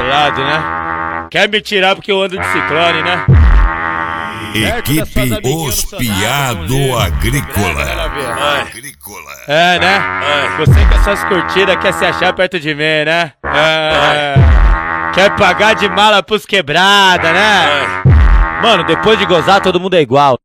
bolado, né? Quer me tirar porque eu ando de Ciclone, né? Equipe Os Piado Agrícola. É, né? Você com as suas curtidas quer se achar perto de mim, né? Quer pagar de mala pros quebrada, né? Mano, depois de gozar todo mundo é igual.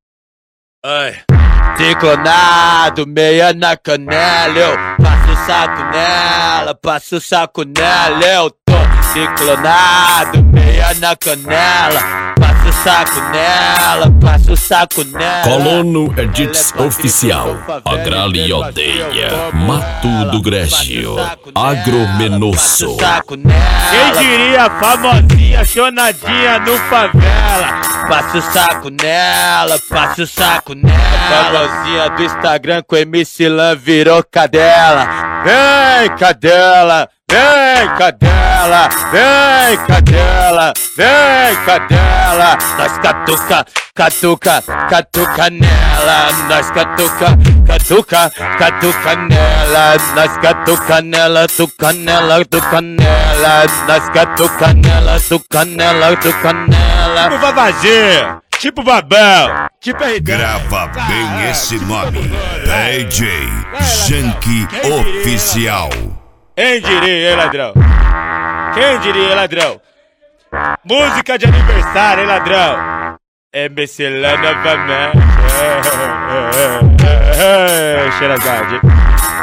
Ciclonado, meia na canela, eu passo o saco nela, passo o saco nela, eu tô ciclonado, meia na canela, passo o saco nela, passo o saco nela. Colono Edits Oficial, Agrale e Odeia, Mato do Grégio, Agromenosso. Quem diria famosinha, chonadinha no favela? Passa o saco nela, passa o saco nela. Famosinha do Instagram com MC Lan virou cadela. Vem cadela, vem cadela, vem cadela, vem cadela. Nós catuca, catuca, catuca nela. Nós catuca, catuca, catuca nela. Nós catuca nela, tuca nela, tuca nela. Nós catuca nela, tuca nela, tuca nela. Tipo Vavazinho, tipo Babel, tipo RD. Grava bem esse nome, DJ Janky Oficial. Quem diria, hein, ladrão? Quem diria, hein, ladrão? Música de aniversário, hein, ladrão? MC Lan novamente. Xerazade.